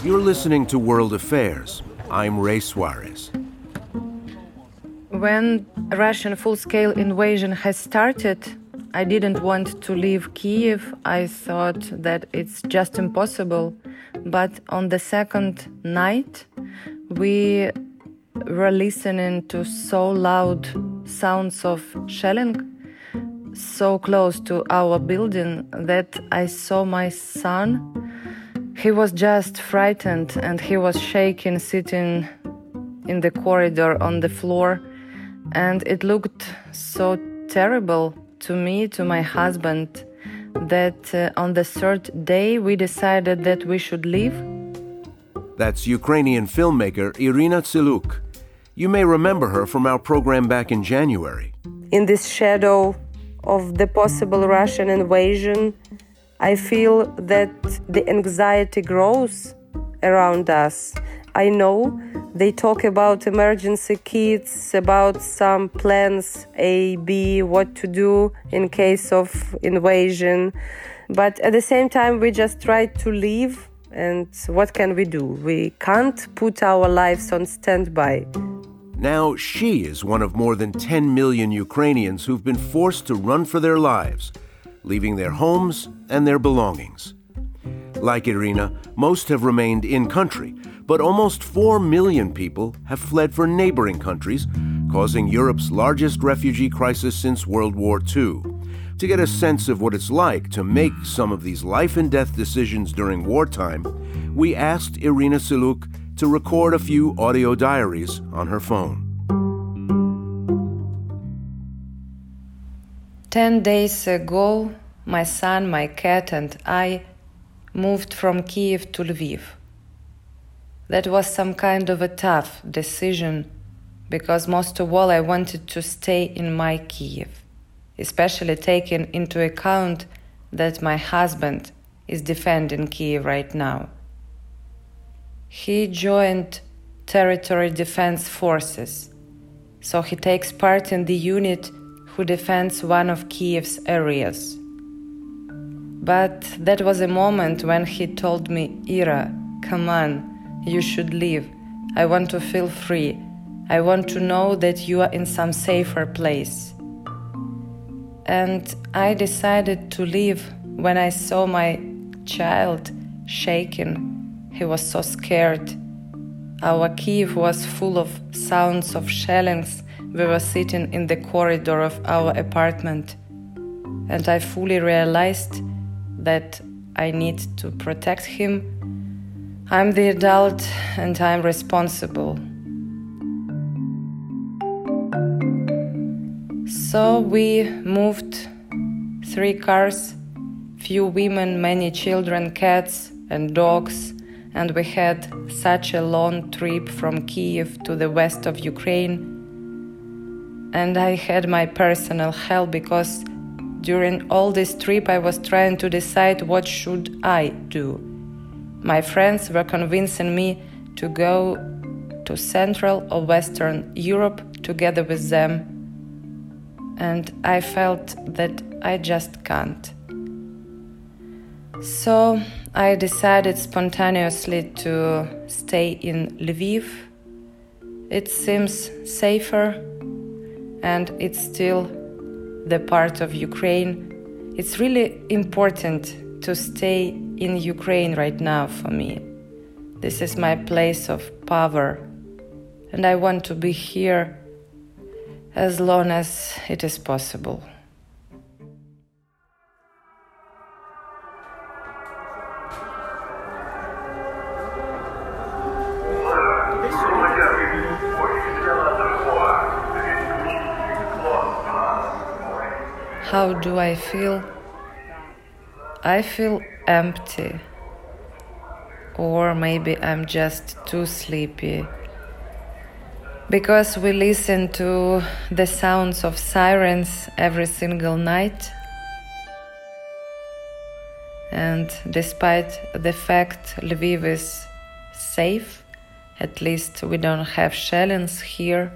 You're listening to World Affairs. I'm Ray Suarez. When Russian full-scale invasion has started, I didn't want to leave Kiev. I thought that it's just impossible. But on the second night, we were listening to so loud sounds of shelling so close to our building that I saw my son. He was just frightened and he was shaking, sitting in the corridor on the floor. And it looked so terrible to me, to my husband, that on the third day we decided that we should leave. That's Ukrainian filmmaker Irina Tsiluk. You may remember her from our program back in January. In this shadow of the possible Russian invasion, I feel that the anxiety grows around us. I know they talk about emergency kits, about some plans A, B, what to do in case of invasion. But at the same time, we just try to leave. And what can we do? We can't put our lives on standby. Now, she is one of more than 10 million Ukrainians who've been forced to run for their lives, leaving their homes and their belongings. Like Irina, most have remained in country, but almost 4 million people have fled for neighboring countries, causing Europe's largest refugee crisis since World War II. To get a sense of what it's like to make some of these life-and-death decisions during wartime, we asked Irina Tsiluk to record a few audio diaries on her phone. 10 days ago, my son, my cat, and I moved from Kiev to Lviv. That was some kind of a tough decision, because most of all I wanted to stay in my Kiev, especially taking into account that my husband is defending Kiev right now. He joined Territory Defense Forces, so he takes part in the unit who defends one of Kiev's areas. But that was a moment when he told me, Ira, come on, you should leave. I want to feel free. I want to know that you are in some safer place. And I decided to leave when I saw my child shaking. He was so scared. Our Kiev was full of sounds of shellings. We were sitting in the corridor of our apartment. And I fully realized that I need to protect him. I'm the adult and I'm responsible. So we moved 3 cars, few women, many children, cats and dogs, and we had such a long trip from Kiev to the west of Ukraine. And I had my personal hell because during all this trip I was trying to decide what should I do. My friends were convincing me to go to Central or Western Europe together with them. And I felt that I just can't. So I decided spontaneously to stay in Lviv. It seems safer, and it's still the part of Ukraine. It's really important to stay in Ukraine right now for me. This is my place of power, and I want to be here as long as it is possible. How do I feel? I feel empty. Or maybe I'm just too sleepy. Because we listen to the sounds of sirens every single night. And despite the fact Lviv is safe, at least we don't have shellings here,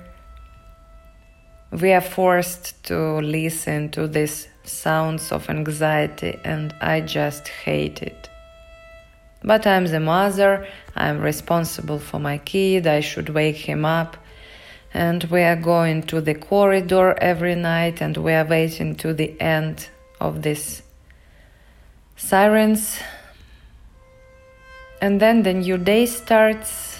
we are forced to listen to these sounds of anxiety, and I just hate it. But I'm the mother, I'm responsible for my kid, I should wake him up. And we are going to the corridor every night and we are waiting to the end of these sirens. And then the new day starts.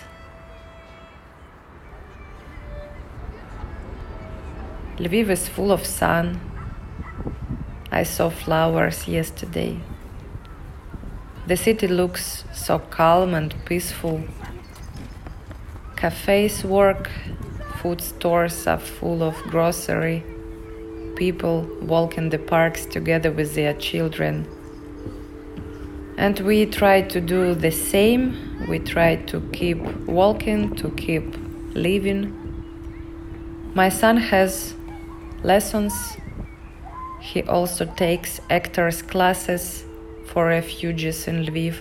Lviv is full of sun. I saw flowers yesterday. The city looks so calm and peaceful. Cafes work, food stores are full of grocery. People walk in the parks together with their children. And we try to do the same. We try to keep walking, to keep living. My son has lessons. He also takes actors' classes for refugees in Lviv.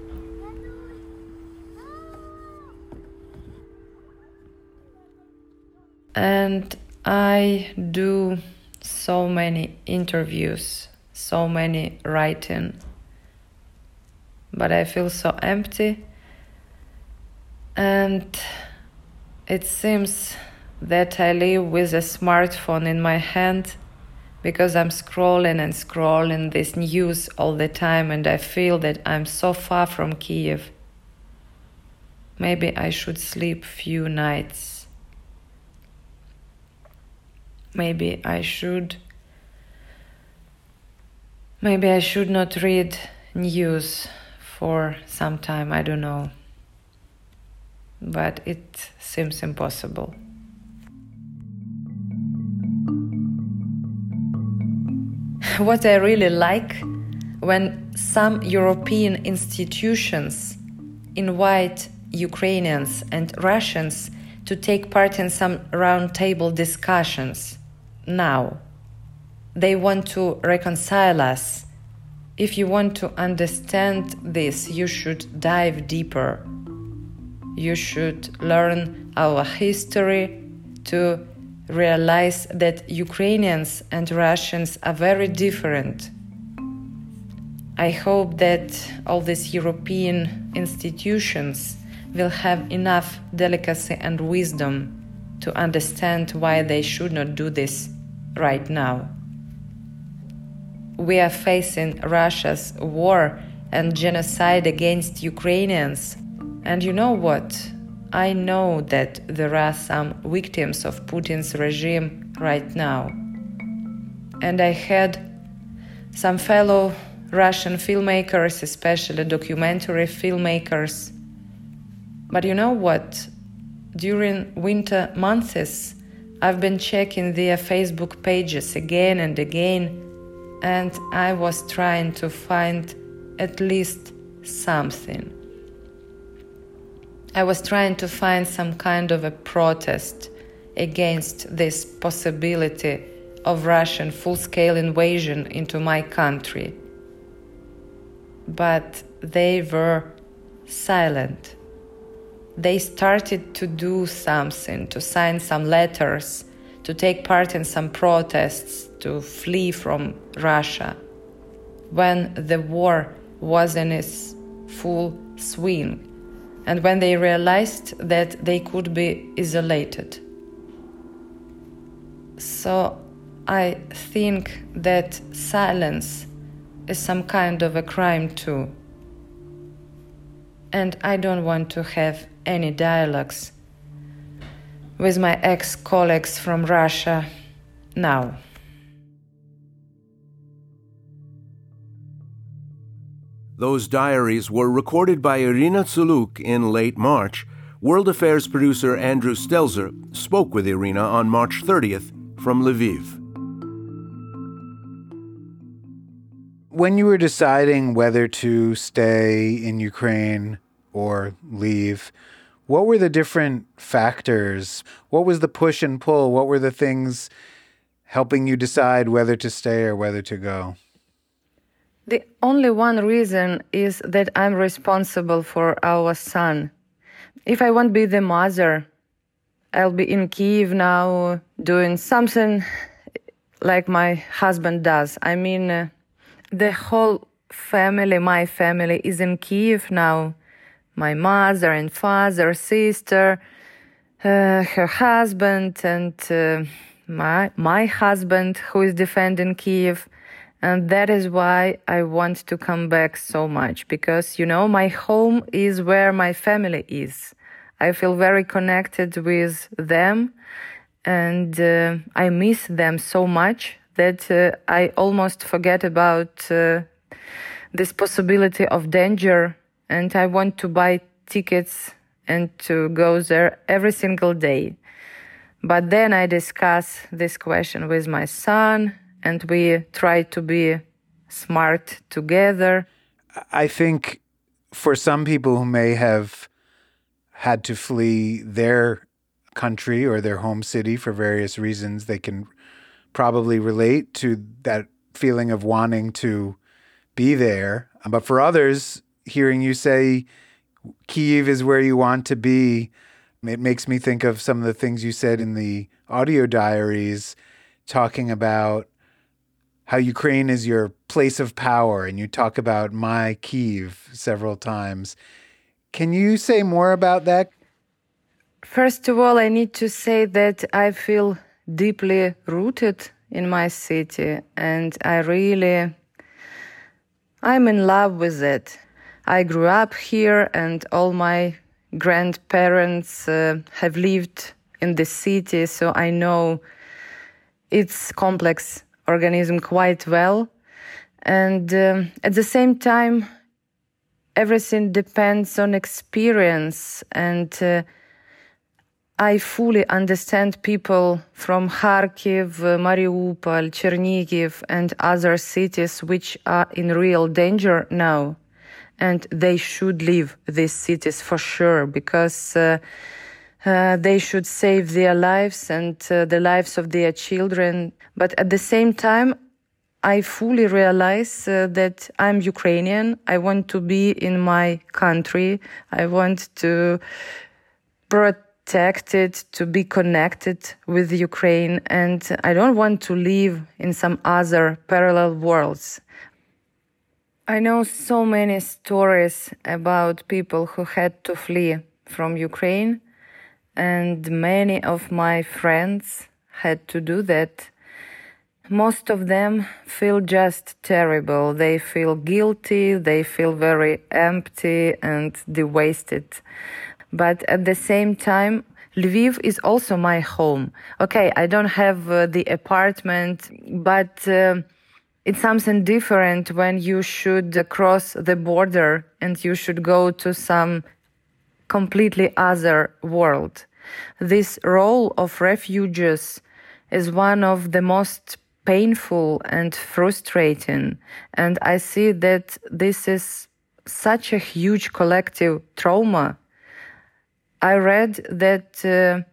And I do so many interviews, so many writing, but I feel so empty. And it seems that I live with a smartphone in my hand because I'm scrolling and scrolling this news all the time, and I feel that I'm so far from Kiev. Maybe I should sleep few nights. Maybe I should not read news for some time, I don't know. But it seems impossible. What I really like when some European institutions invite Ukrainians and Russians to take part in some roundtable discussions now. They want to reconcile us. If you want to understand this, you should dive deeper. You should learn our history to realize that Ukrainians and Russians are very different. I hope that all these European institutions will have enough delicacy and wisdom to understand why they should not do this right now. We are facing Russia's war and genocide against Ukrainians. And you know what? I know that there are some victims of Putin's regime right now. And I had some fellow Russian filmmakers, especially documentary filmmakers. But you know what? During winter months, I've been checking their Facebook pages again and again, and I was trying to find at least something. I was trying to find some kind of a protest against this possibility of Russian full-scale invasion into my country. But they were silent. They started to do something, to sign some letters, to take part in some protests, to flee from Russia, when the war was in its full swing, and when they realized that they could be isolated. So I think that silence is some kind of a crime too. And I don't want to have any dialogues with my ex-colleagues from Russia now. Those diaries were recorded by Irina Tsuluk in late March. World Affairs producer Andrew Stelzer spoke with Irina on March 30th from Lviv. When you were deciding whether to stay in Ukraine or leave, what were the different factors? What was the push and pull? What were the things helping you decide whether to stay or whether to go? The only one reason is that I'm responsible for our son. If I won't be the mother, I'll be in Kyiv now doing something like my husband does. I mean, the whole family, my family, is in Kiev now. My mother and father, sister, her husband, and my husband, who is defending Kiev. And that is why I want to come back so much, because, my home is where my family is. I feel very connected with them, and I miss them so much that I almost forget about this possibility of danger, and I want to buy tickets and to go there every single day. But then I discuss this question with my son, and we try to be smart together. I think for some people who may have had to flee their country or their home city for various reasons, they can probably relate to that feeling of wanting to be there. But for others, hearing you say Kyiv is where you want to be, it makes me think of some of the things you said in the audio diaries, talking about how Ukraine is your place of power, and you talk about my Kyiv several times. Can you say more about that? First of all, I need to say that I feel deeply rooted in my city, and I'm in love with it. I grew up here, and all my grandparents have lived in the city, so I know its complex organism quite well. And at the same time, everything depends on experience, and I fully understand people from Kharkiv, Mariupol, Chernihiv, and other cities which are in real danger now. And they should leave these cities for sure, because they should save their lives and the lives of their children. But at the same time, I fully realize that I'm Ukrainian. I want to be in my country. I want to protect it, to be connected with Ukraine. And I don't want to live in some other parallel worlds. I know so many stories about people who had to flee from Ukraine, and many of my friends had to do that. Most of them feel just terrible. They feel guilty, they feel very empty and wasted. But at the same time, Lviv is also my home. Okay, I don't have the apartment, but it's something different when you should cross the border and you should go to some completely other world. This role of refugees is one of the most painful and frustrating, and I see that this is such a huge collective trauma. I read that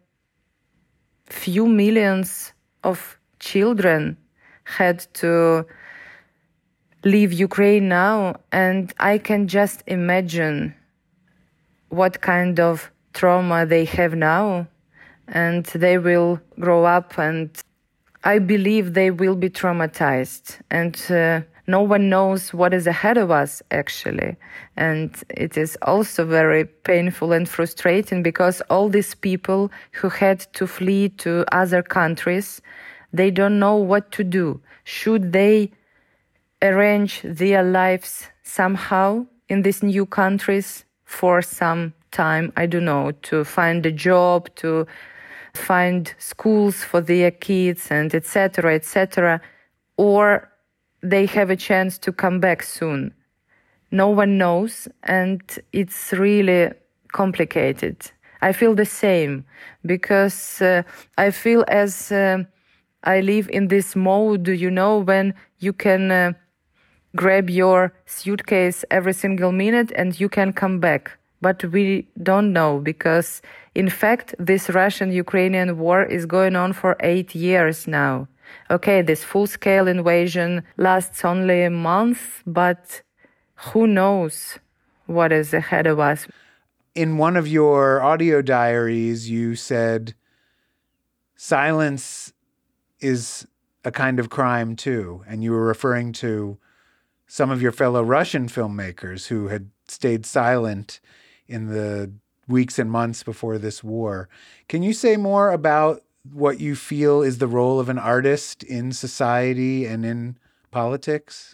few millions of children had to leave Ukraine now, and I can just imagine what kind of trauma they have now, and they will grow up, and I believe they will be traumatized, and no one knows what is ahead of us, actually. And it is also very painful and frustrating, because all these people who had to flee to other countries, they don't know what to do. Should they arrange their lives somehow in these new countries for some time, I don't know, to find a job, to find schools for their kids, and etc., or they have a chance to come back soon. No one knows, and it's really complicated. I feel the same, because I feel as I live in this mode, when you can grab your suitcase every single minute and you can come back. But we don't know, because in fact this Russian-Ukrainian war is going on for 8 years now. Okay, this full-scale invasion lasts only a month, but who knows what is ahead of us. In one of your audio diaries, you said silence is a kind of crime too, and you were referring to some of your fellow Russian filmmakers who had stayed silent in the weeks and months before this war. Can you say more about what you feel is the role of an artist in society and in politics?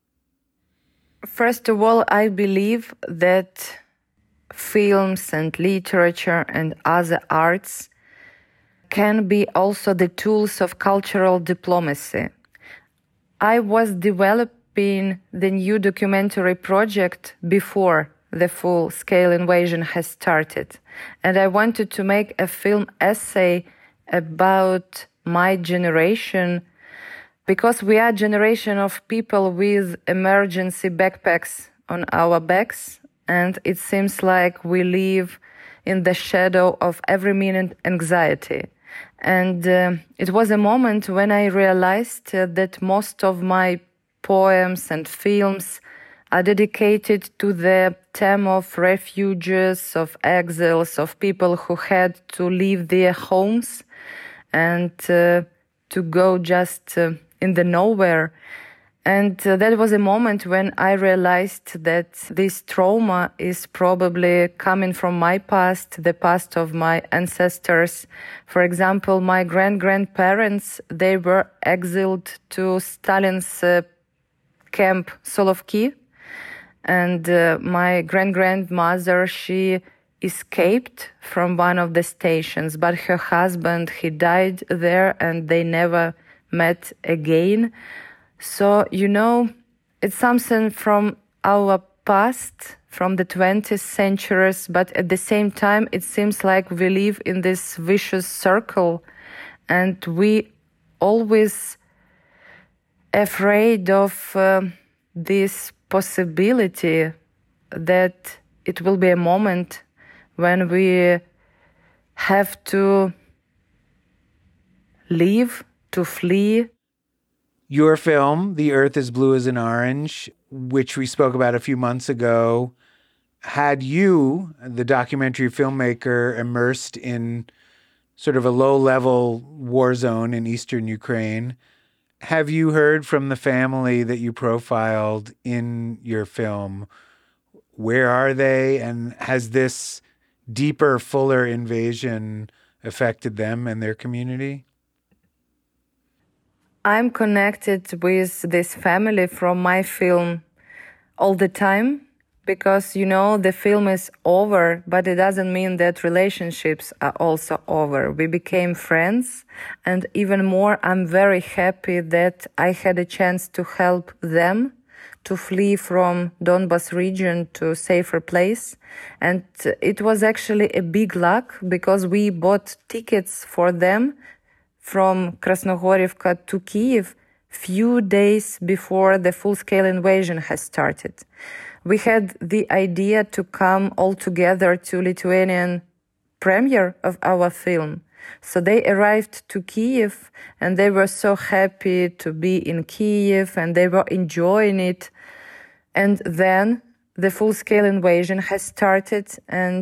First of all, I believe that films and literature and other arts can be also the tools of cultural diplomacy. I was developing the new documentary project before the full-scale invasion has started, and I wanted to make a film essay about my generation, because we are a generation of people with emergency backpacks on our backs, and it seems like we live in the shadow of every minute anxiety. And it was a moment when I realized that most of my poems and films are dedicated to the theme of refugees, of exiles, of people who had to leave their homes and to go just in the nowhere. And that was a moment when I realized that this trauma is probably coming from my past, the past of my ancestors. For example, my grandparents, they were exiled to Stalin's camp Solovki. And my grandmother, she escaped from one of the stations, but her husband, he died there and they never met again. So, it's something from our past, from the 20th centuries, but at the same time, it seems like we live in this vicious circle and we always afraid of this possibility that it will be a moment when we have to leave, to flee. Your film, The Earth is Blue as an Orange, which we spoke about a few months ago, had you, the documentary filmmaker, immersed in sort of a low-level war zone in eastern Ukraine. Have you heard from the family that you profiled in your film? Where are they? And has this deeper, fuller invasion affected them and their community? I'm connected with this family from my film all the time because, the film is over, but it doesn't mean that relationships are also over. We became friends, and even more, I'm very happy that I had a chance to help them to flee from Donbas region to a safer place. And it was actually a big luck because we bought tickets for them from Krasnohorivka to Kyiv few days before the full-scale invasion has started. We had the idea to come all together to Lithuanian premiere of our film. So they arrived to Kyiv and they were so happy to be in Kyiv and they were enjoying it. And then the full-scale invasion has started and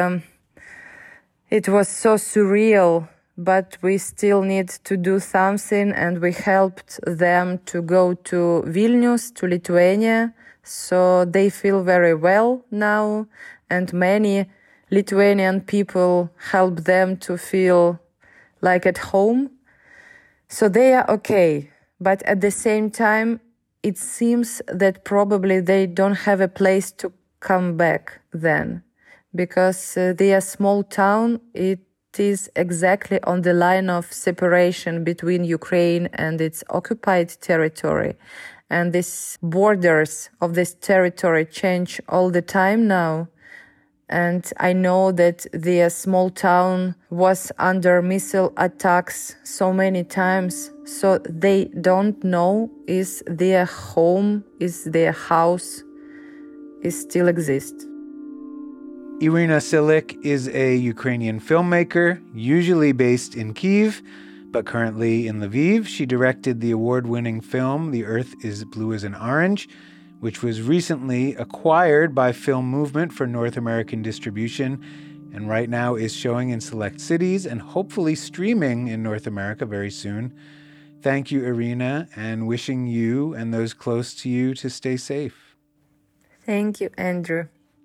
it was so surreal. But we still need to do something, and we helped them to go to Vilnius, to Lithuania, so they feel very well now, and many Lithuanian people help them to feel like at home. So they are okay, but at the same time, it seems that probably they don't have a place to come back then, because their small town, it is exactly on the line of separation between Ukraine and its occupied territory. And these borders of this territory change all the time now. And I know that their small town was under missile attacks so many times. So they don't know is their home, is their house, is still exists. Irina Silik is a Ukrainian filmmaker, usually based in Kyiv, but currently in Lviv. She directed the award-winning film The Earth is Blue as an Orange, which was recently acquired by Film Movement for North American distribution, and right now is showing in select cities and hopefully streaming in North America very soon. Thank you, Irina, and wishing you and those close to you to stay safe. Thank you, Andrew.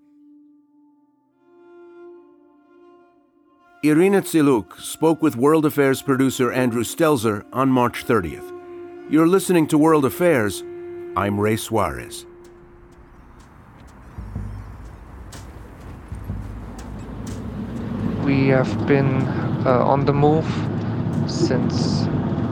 Irina Tsiluk spoke with World Affairs producer Andrew Stelzer on March 30th. You're listening to World Affairs. I'm Ray Suarez. We have been on the move since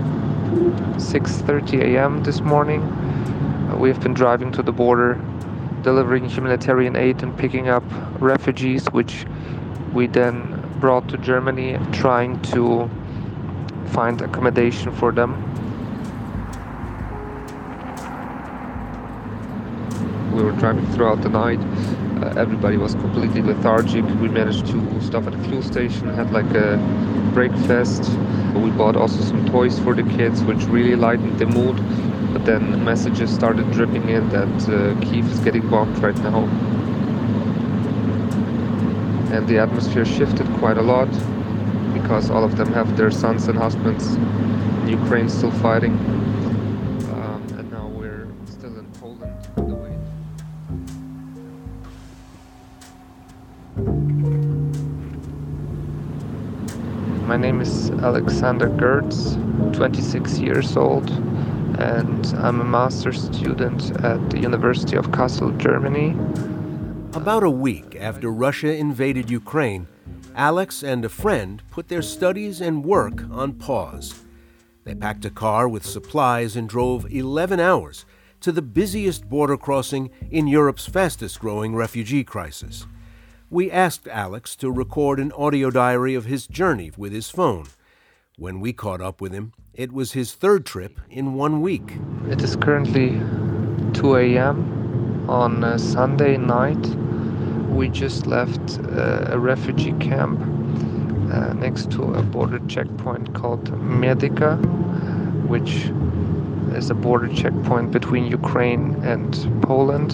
6:30 a.m. this morning. We have been driving to the border, delivering humanitarian aid and picking up refugees, which we then brought to Germany, trying to find accommodation for them. We were driving throughout the night. Everybody was completely lethargic. We managed to stop at a fuel station, had like a breakfast. We bought also some toys for the kids, which really lightened the mood. But then messages started dripping in that Kyiv is getting bombed right now. And the atmosphere shifted quite a lot because all of them have their sons and husbands in Ukraine still fighting. And now we're still in Poland on the way. My name is Alexander Gertz, 26 years old, and I'm a master's student at the University of Kassel, Germany. About a week after Russia invaded Ukraine, Alex and a friend put their studies and work on pause. They packed a car with supplies and drove 11 hours to the busiest border crossing in Europe's fastest-growing refugee crisis. We asked Alex to record an audio diary of his journey with his phone. When we caught up with him, it was his third trip in 1 week. It is currently 2 a.m. on a Sunday night. We just left a refugee camp next to a border checkpoint called Medica, which is a border checkpoint between Ukraine and Poland.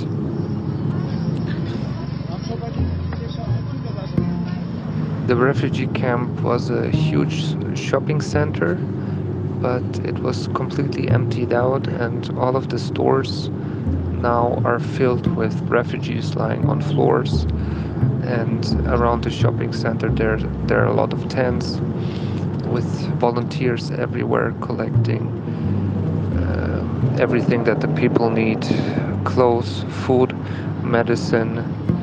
The refugee camp was a huge shopping center, but it was completely emptied out, and all of the stores now are filled with refugees lying on floors. And around the shopping center there are a lot of tents with volunteers everywhere collecting everything that the people need: clothes, food, medicine.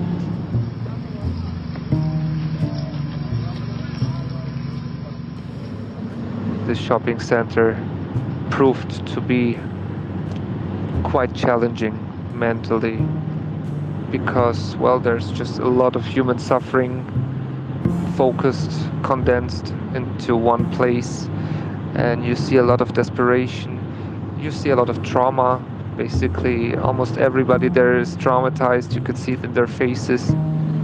The shopping center proved to be quite challenging mentally because, well, there's just a lot of human suffering focused, condensed into one place, and you see a lot of desperation, you see a lot of trauma. Basically, almost everybody there is traumatized. You could see it in their faces.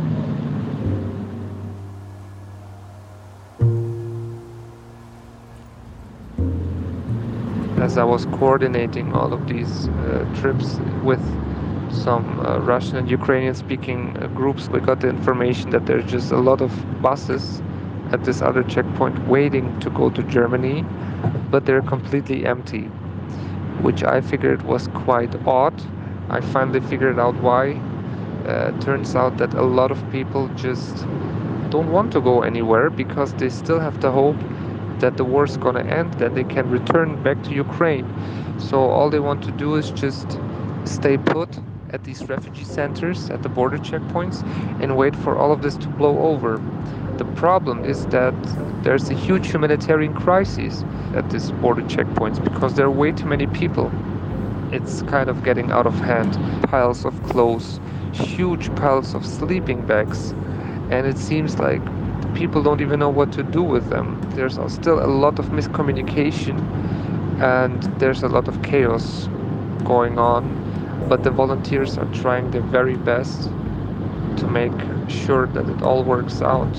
As I was coordinating all of these trips with some Russian and Ukrainian speaking groups, we got the information that there's just a lot of buses at this other checkpoint waiting to go to Germany, but they're completely empty, which I figured was quite odd. I finally figured out why. Turns out that a lot of people just don't want to go anywhere because they still have the hope that the war's gonna end, that they can return back to Ukraine. So all they want to do is just stay put at these refugee centers, at the border checkpoints, and wait for all of this to blow over. The problem is that there's a huge humanitarian crisis at these border checkpoints because there are way too many people. It's kind of getting out of hand. Piles of clothes, huge piles of sleeping bags, and it seems like people don't even know what to do with them. There's still a lot of miscommunication and there's a lot of chaos going on, but the volunteers are trying their very best to make sure that it all works out.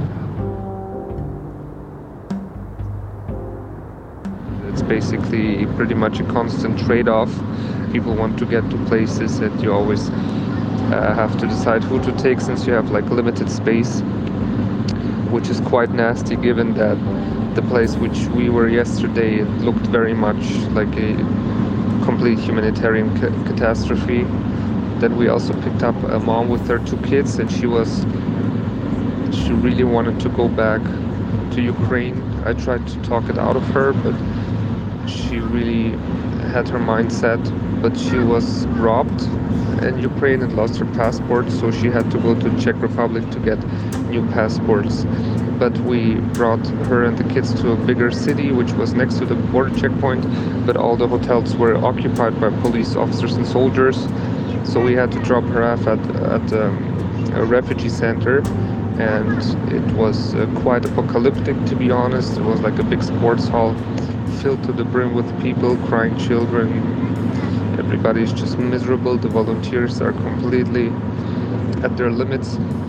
It's basically pretty much a constant trade-off. People want to get to places that you always have to decide who to take since you have like limited space. which is quite nasty given that the place which we were yesterday looked very much like a complete humanitarian catastrophe. Then we also picked up a mom with her 2 kids, and she really wanted to go back to Ukraine. I tried to talk it out of her, but she really had her mind set. But she was robbed in Ukraine and lost her passport, so she had to go to Czech Republic to get new passports. But we brought her and the kids to a bigger city, which was next to the border checkpoint, but all the hotels were occupied by police officers and soldiers. So we had to drop her off at a refugee center, and it was quite apocalyptic, to be honest. It was like a big sports hall filled to the brim with people, crying children. Everybody's just miserable. The volunteers are completely at their limits.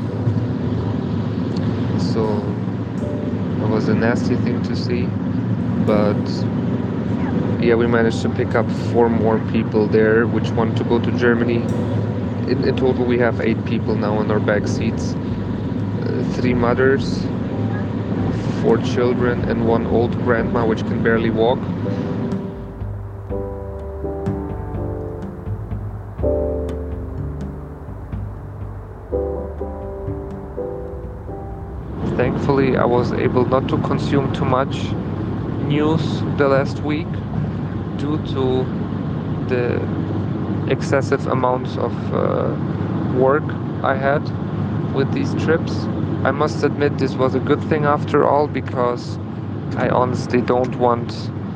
So it was a nasty thing to see, but yeah, we managed to pick up 4 more people there which want to go to Germany. In total we have 8 people now in our back seats. 3 mothers, 4 children, and 1 old grandma which can barely walk. Thankfully, I was able not to consume too much news the last week due to the excessive amounts of work I had with these trips. I must admit this was a good thing after all, because I honestly don't want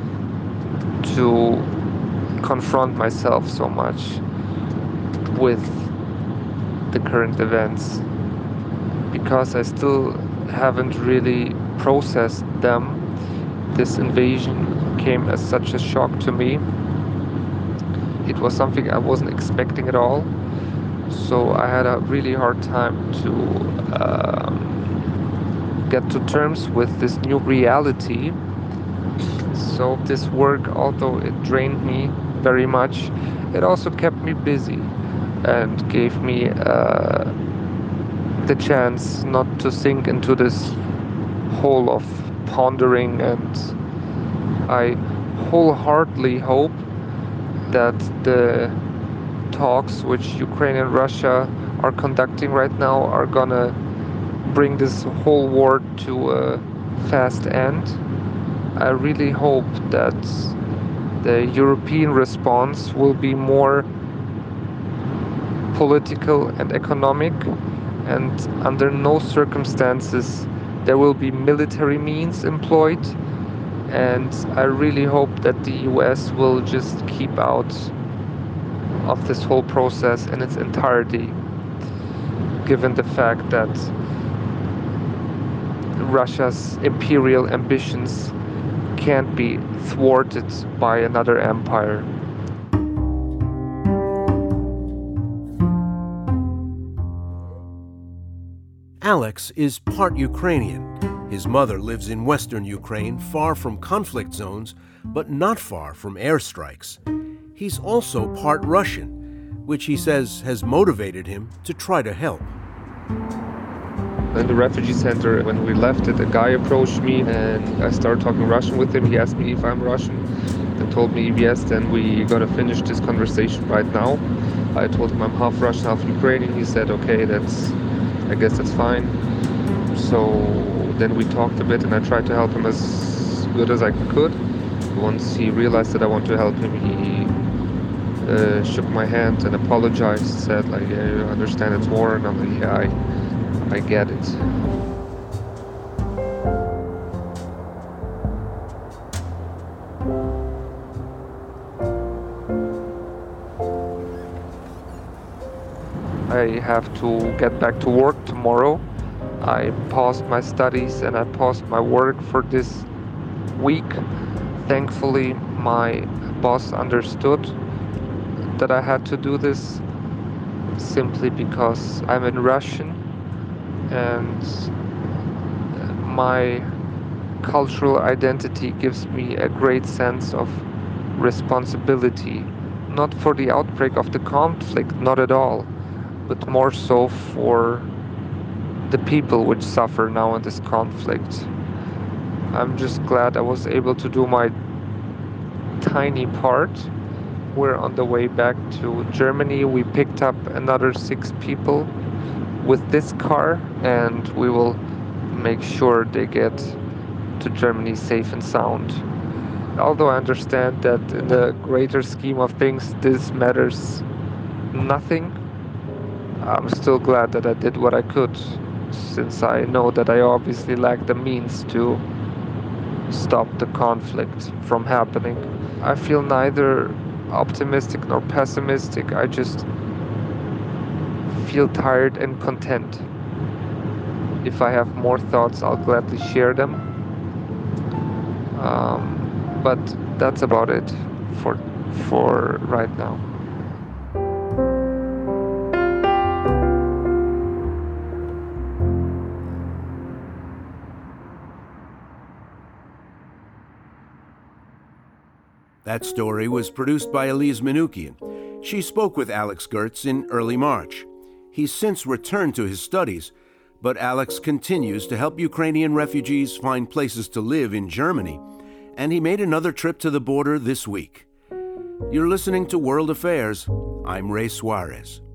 to confront myself so much with the current events, because I still haven't really processed them. This invasion came as such a shock to me. It was something I wasn't expecting at all. So I had a really hard time to get to terms with this new reality. So this work, although it drained me very much, it also kept me busy and gave me the chance not to sink into this hole of pondering. And I wholeheartedly hope that the talks which Ukraine and Russia are conducting right now are gonna bring this whole war to a fast end. I really hope that the European response will be more political and economic, and under no circumstances there will be military means employed. And I really hope that the US will just keep out of this whole process in its entirety, given the fact that Russia's imperial ambitions can't be thwarted by another empire. Alex is part Ukrainian. His mother lives in western Ukraine, far from conflict zones, but not far from airstrikes. He's also part Russian, which he says has motivated him to try to help. In the refugee center, when we left it, a guy approached me and I started talking Russian with him. He asked me if I'm Russian and told me yes, then we're gonna finish this conversation right now. I told him I'm half Russian, half Ukrainian. He said, okay, I guess that's fine. So then we talked a bit and I tried to help him as good as I could. Once he realized that I want to help him, he shook my hand and apologized, said like, yeah, you understand it's war, and I'm like, yeah, I get it. I have to get back to work tomorrow. I paused my studies and I paused my work for this week. Thankfully, my boss understood that I had to do this simply because I'm in Russian and my cultural identity gives me a great sense of responsibility, not for the outbreak of the conflict, not at all, but more so for the people which suffer now in this conflict. I'm just glad I was able to do my tiny part. We're on the way back to Germany. We picked up another 6 people with this car, and we will make sure they get to Germany safe and sound. Although I understand that in the greater scheme of things, this matters nothing, I'm still glad that I did what I could, since I know that I obviously lack the means to stop the conflict from happening. I feel neither optimistic nor pessimistic. I just feel tired and content. If I have more thoughts, I'll gladly share them. But that's about it for right now. That story was produced by Elise Manoukian. She spoke with Alex Gertz in early March. He's since returned to his studies, but Alex continues to help Ukrainian refugees find places to live in Germany, and he made another trip to the border this week. You're listening to World Affairs. I'm Ray Suarez.